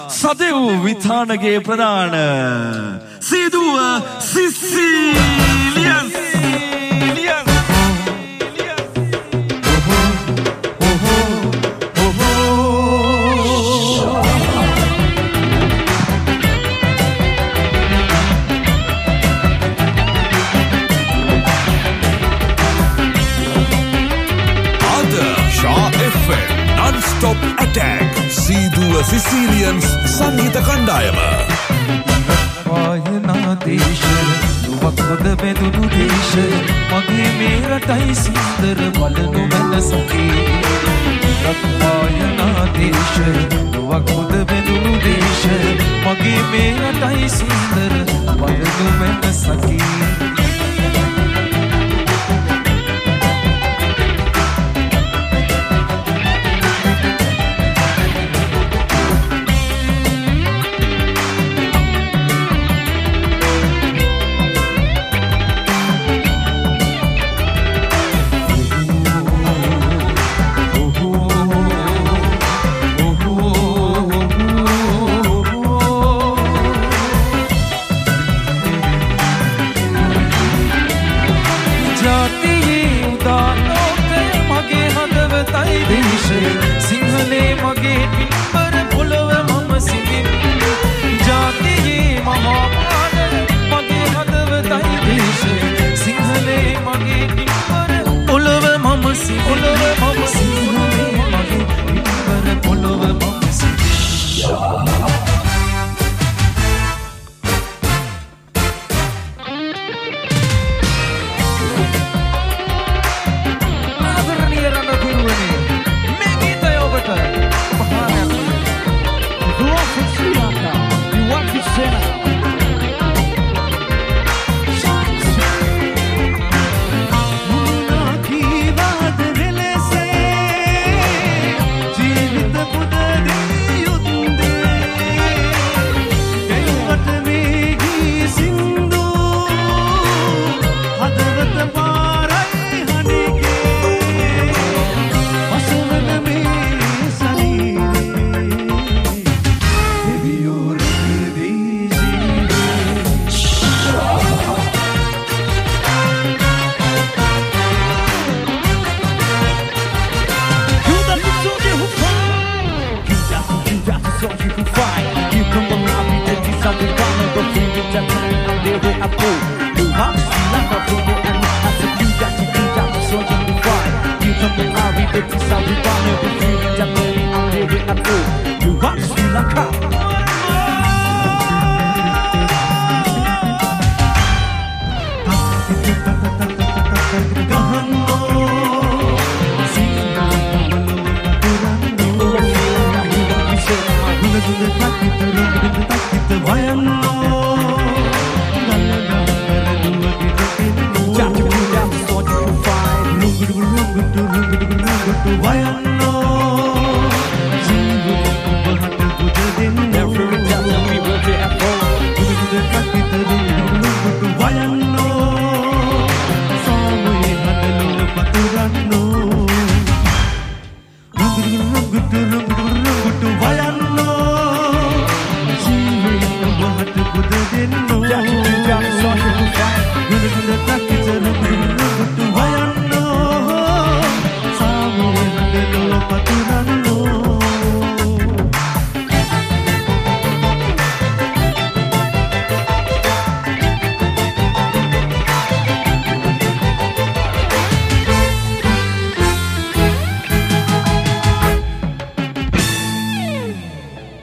සදෙව් විතානගේ ප්‍රධාන සීදුව සිසිලියන් Non-stop attack සීදුව සිසිලියන්ස් සංගීත කණ්ඩායම රත්වායනා දේශ නුවක් හොද බැඳුණු දේශ මගේ මේ රටයි සුන්දර බලනු මනසකේ රත්වායනා දේශ නුවක් හොද බැඳුණු දේශ මගේ මේ රටයි සුන්දර බලනු මනසකේ සිංහලේ මගේ පින්බර පොළොව මම සිටින් ජාතියේ මහා පාඩ මගේ හදවතයි දේශය සිංහලේ මගේ පින්බර පොළොව මම සිටින් සිංහලේ මගේ පින්බර පොළොව මම සිටින් Why